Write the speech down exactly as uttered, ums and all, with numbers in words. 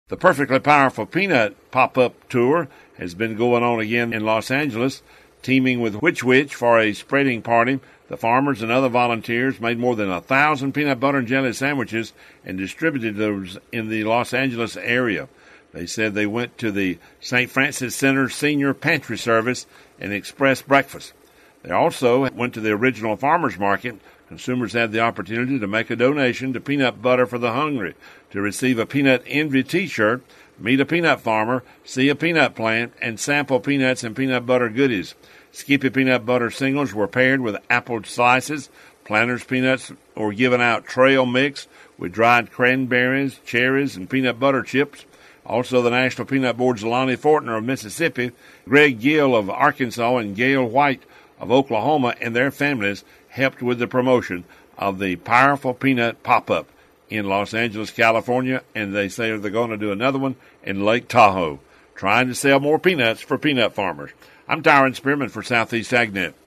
The Perfectly Powerful Peanut pop-up tour has been going on again in Los Angeles, teaming with Which Wich for a spreading party. The farmers and other volunteers made more than a thousand peanut butter and jelly sandwiches and distributed those in the Los Angeles area. They said they went to the Saint Francis Center Senior Pantry Service and express breakfast. They also went to the original farmers market. Consumers had the opportunity to make a donation to Peanut Butter for the Hungry to receive a Peanut Envy t-shirt, meet a peanut farmer, see a peanut plant, and sample peanuts and peanut butter goodies. Skippy peanut butter singles were paired with apple slices. Planters peanuts were given out trail mix with dried cranberries, cherries, and peanut butter chips. Also, the National Peanut Board's Lonnie Fortner of Mississippi, Greg Gill of Arkansas, and Gail White of Oklahoma and their families helped with the promotion of the Powerful Peanut Pop-Up in Los Angeles, California, and they say they're going to do another one in Lake Tahoe, trying to sell more peanuts for peanut farmers. I'm Tyron Spearman for Southeast AgNet.